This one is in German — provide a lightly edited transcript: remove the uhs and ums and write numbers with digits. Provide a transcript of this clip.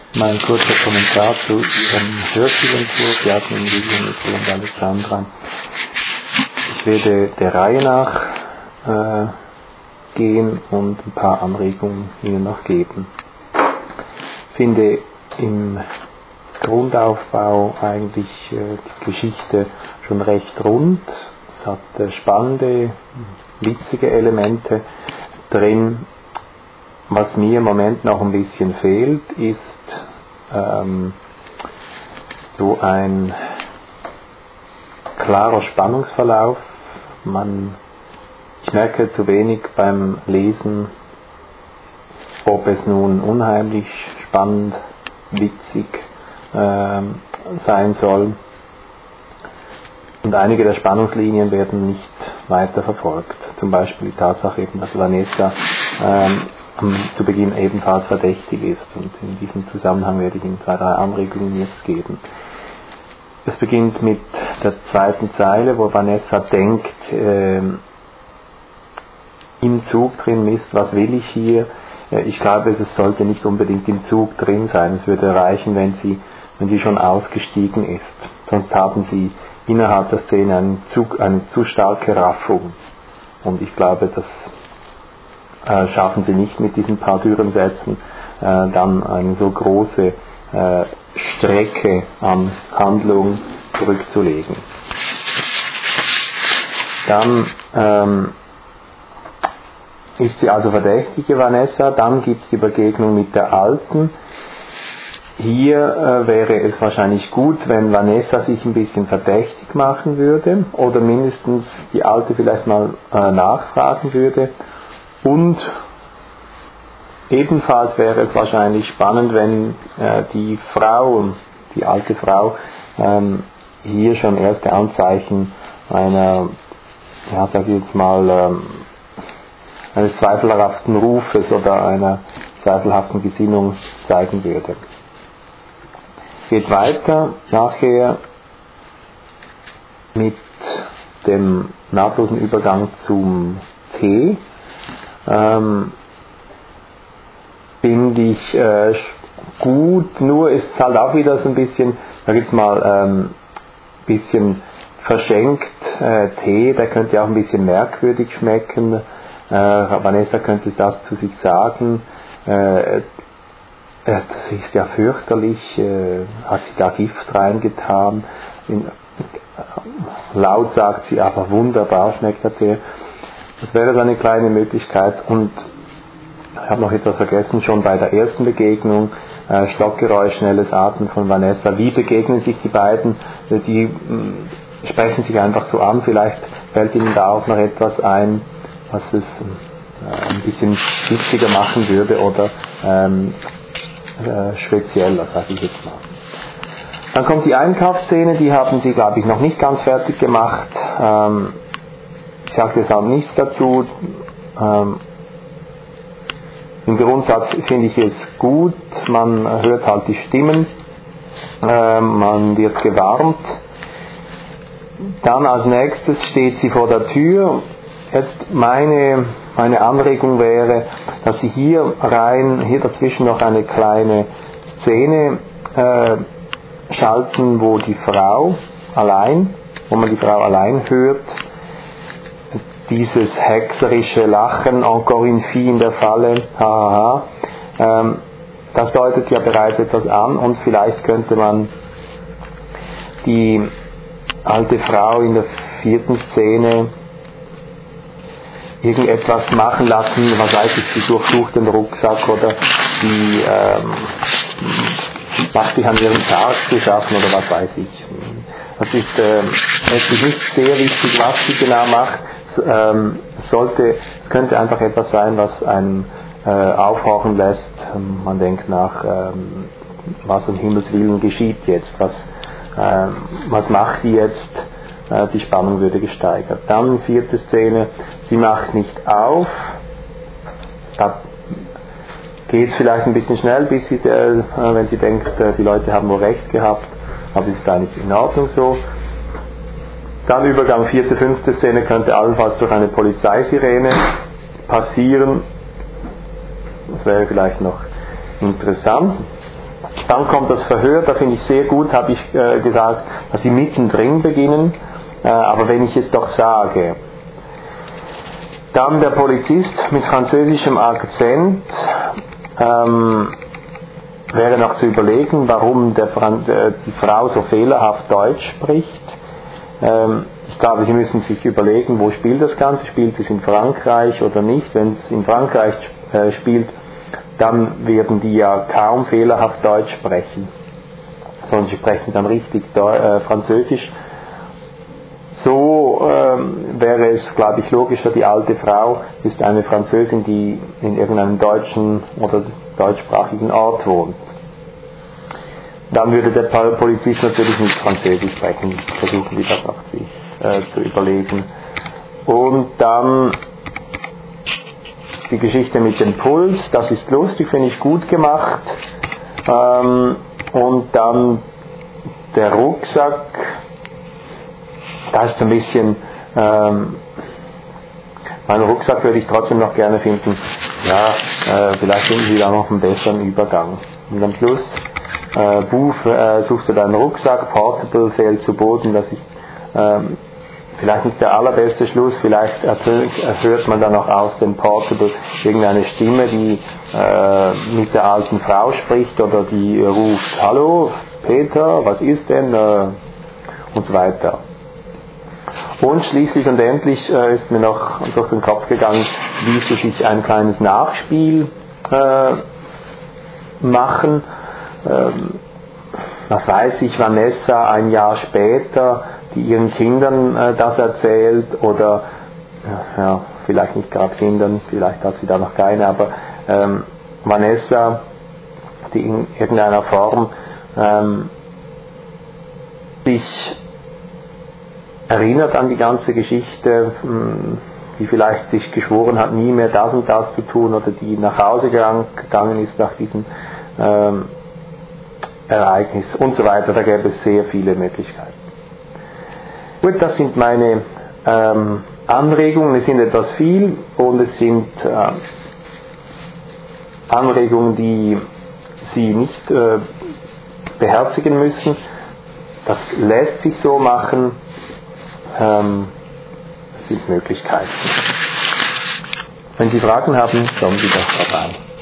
Mein kurzer Kommentar zu Ihrem Hörspielentwurf, Jasmin, Lilian, Nicole und Alexandra. Ich werde der Reihe nach gehen und ein paar Anregungen Ihnen noch geben. Ich finde im Grundaufbau eigentlich die Geschichte schon recht rund. Es hat spannende, witzige Elemente drin. Was mir im Moment noch ein bisschen fehlt, ist so ein klarer Spannungsverlauf. Ich merke zu wenig beim Lesen, ob es nun unheimlich spannend, witzig sein soll. Und einige der Spannungslinien werden nicht weiter verfolgt. Zum Beispiel die Tatsache eben, dass Vanessa zu Beginn ebenfalls verdächtig ist. Und in diesem Zusammenhang werde ich Ihnen 2, 3 Anregungen jetzt geben. Es beginnt mit der zweiten Zeile, wo Vanessa denkt, im Zug drin ist, was will ich hier? Ich glaube, es sollte nicht unbedingt im Zug drin sein. Es würde reichen, wenn sie schon ausgestiegen ist. Sonst haben Sie innerhalb der Szene eine zu starke Raffung. Und ich glaube, das schaffen Sie nicht mit diesen paar dürren Sätzen, dann eine so große Strecke an Handlung zurückzulegen. Dann ist sie also verdächtige Vanessa, dann gibt es die Begegnung mit der Alten. Hier wäre es wahrscheinlich gut, wenn Vanessa sich ein bisschen verdächtig machen würde oder mindestens die Alte vielleicht mal nachfragen würde. Und ebenfalls wäre es wahrscheinlich spannend, wenn die alte Frau, hier schon erste Anzeichen einer, sag ich jetzt mal, eines zweifelhaften Rufes oder einer zweifelhaften Gesinnung zeigen würde. Geht weiter nachher mit dem nahtlosen Übergang zum Tee. Finde ich gut, nur ist es halt auch wieder so ein bisschen, da gibt's mal bisschen verschenkt Tee, der könnte auch ein bisschen merkwürdig schmecken. Vanessa könnte das zu sich sagen, das ist ja fürchterlich, hat sie da Gift reingetan, laut sagt sie, aber wunderbar schmeckt der Tee. Das wäre so eine kleine Möglichkeit. Und ich habe noch etwas vergessen, schon bei der ersten Begegnung, Stockgeräusch, schnelles Atmen von Vanessa. Wie begegnen sich die beiden? Die sprechen sich einfach so an. Vielleicht fällt Ihnen da auch noch etwas ein, was es ein bisschen witziger machen würde oder spezieller, sage ich jetzt mal. Dann kommt die Einkaufsszene, die haben Sie, glaube ich, noch nicht ganz fertig gemacht. Ich sage jetzt auch nichts dazu. Im Grundsatz finde ich es gut, man hört halt die Stimmen, man wird gewarnt. Dann als nächstes steht sie vor der Tür. Jetzt meine Anregung wäre, dass Sie hier dazwischen noch eine kleine Szene schalten, wo man die Frau allein hört. Dieses hexerische Lachen, encore une fille in der Falle, hahaha, das deutet ja bereits etwas an und vielleicht könnte man die alte Frau in der 4. Szene irgendetwas machen lassen, was weiß ich, sie durchsucht den Rucksack oder sie macht sich an ihren Tag zu schaffen oder was weiß ich. Das ist nicht sehr wichtig, was sie genau macht. Es könnte einfach etwas sein, was einen aufhorchen lässt. Man denkt nach, was um Himmels Willen geschieht jetzt, was macht die jetzt? Die Spannung würde gesteigert. Dann 4. Szene, sie macht nicht auf. Da geht es vielleicht ein bisschen schnell, bis sie, wenn sie denkt, die Leute haben wohl recht gehabt, aber es ist eigentlich in Ordnung so. Dann Übergang 4., 5. Szene könnte allenfalls durch eine Polizeisirene passieren. Das wäre vielleicht noch interessant. Dann kommt das Verhör, da finde ich sehr gut, habe ich gesagt, dass sie mittendrin beginnen, aber wenn ich es doch sage. Dann der Polizist mit französischem Akzent, wäre noch zu überlegen, warum die Frau so fehlerhaft Deutsch spricht. Ich glaube, Sie müssen sich überlegen, wo spielt das Ganze? Spielt es in Frankreich oder nicht? Wenn es in Frankreich spielt, dann werden die ja kaum fehlerhaft Deutsch sprechen, sondern sie sprechen dann richtig Französisch. So wäre es, glaube ich, logischer, die alte Frau ist eine Französin, die in irgendeinem deutschen oder deutschsprachigen Ort wohnt. Dann würde der Polizist natürlich nicht Französisch sprechen, versuchen die das auch sich zu überlegen. Und dann die Geschichte mit dem Puls, das ist lustig, finde ich gut gemacht. Und dann der Rucksack, da ist ein bisschen, meinen Rucksack würde ich trotzdem noch gerne finden. Ja, vielleicht finden Sie da noch einen besseren Übergang. Und am Schluss, suchst du deinen Rucksack, Portable fällt zu Boden, das ist vielleicht nicht der allerbeste Schluss, vielleicht hört man dann auch aus dem Portable irgendeine Stimme, die mit der alten Frau spricht oder die ruft, hallo Peter, was ist denn? Und so weiter. Und schließlich und endlich ist mir noch durch den Kopf gegangen, wie sie sich ein kleines Nachspiel machen. Was weiß ich, Vanessa ein Jahr später, die ihren Kindern das erzählt oder ja, vielleicht nicht gerade Kindern, vielleicht hat sie da noch keine, aber Vanessa, die in irgendeiner Form sich erinnert an die ganze Geschichte, die vielleicht sich geschworen hat, nie mehr das und das zu tun oder die nach Hause gegangen ist nach diesem Ereignis und so weiter. Da gäbe es sehr viele Möglichkeiten. Gut, das sind meine Anregungen. Es sind etwas viel und es sind Anregungen, die Sie nicht beherzigen müssen. Das lässt sich so machen. Es sind Möglichkeiten. Wenn Sie Fragen haben, kommen Sie doch vorbei.